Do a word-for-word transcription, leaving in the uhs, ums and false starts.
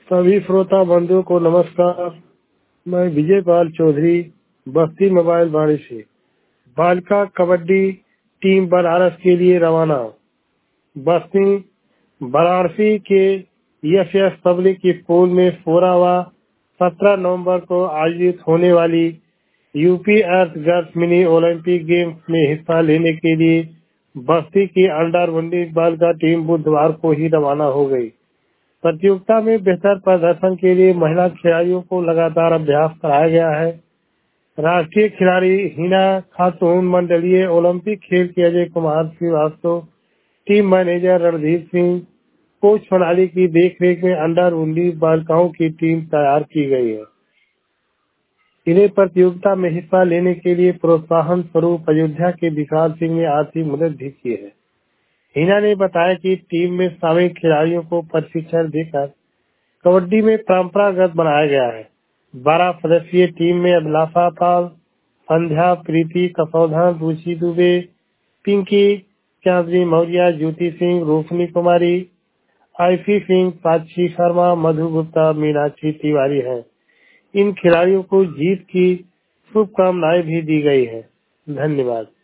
सभी श्रोता बंधुओं को नमस्कार। मैं विजय पाल चौधरी बस्ती मोबाइल बाड़ी से। बालिका कबड्डी टीम बनारस के लिए रवाना। बस्ती वाराणसी के एस एस पब्लिक स्कूल में सोलह व सत्रह नवंबर को आयोजित होने वाली यूपी अर्थ गर्ल्स मिनी ओलंपिक गेम्स में हिस्सा लेने के लिए बस्ती की अंडर उन्नीस बालिका टीम बुधवार को ही रवाना हो गई। प्रतियोगिता में बेहतर प्रदर्शन के लिए महिला खिलाड़ियों को लगातार अभ्यास कराया गया है। राष्ट्रीय खिलाड़ी हिना खातून, मंडलीय ओलंपिक खेल के Ajay Kumar Srivastava, team manager Randhir Singh, coach Pranali की देखरेख में अंडर उन्नीस बालिकाओं की टीम तैयार की गई है। इन्हें प्रतियोगिता में हिस्सा लेने के लिए प्रोत्साहन स्वरूप अयोध्या के विशाल सिंह ने आर्थिक मदद भी की है। हिना ने बताया कि टीम में शामिल खिलाड़ियों को प्रशिक्षण देकर कबड्डी में परंपरागत बनाया गया है। बारह सदस्यीय टीम में अभिलाषा पाल, संध्या, प्रीति कसौधन, रुचि दुबे, पिंकी, चांदनी मौर्य, ज्योति सिंह, रोशनी कुमारी, आईफी सिंह, साक्षी शर्मा, मधु गुप्ता, मीनाक्षी तिवारी हैं। इन खिलाड़ियों को जीत की शुभकामनाएं भी दी गई है। धन्यवाद।